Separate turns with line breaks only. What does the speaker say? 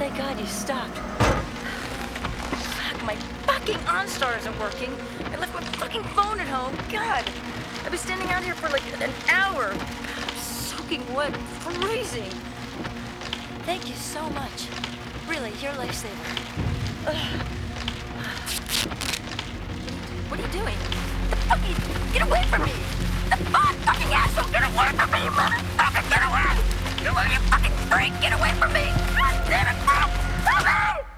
Thank God you stopped. Fuck, my fucking OnStar isn't working. I left my fucking phone at home. God, I've been standing out here for like an hour. I'm soaking wet, freezing. Thank you so much. Really, you're a lifesaver. What are you doing? The fuck are you... Get away from me! The fucking asshole! Get away from me, you motherfucker! Get away! You fucking freak! Get away from me! God damn it, bro! Help me!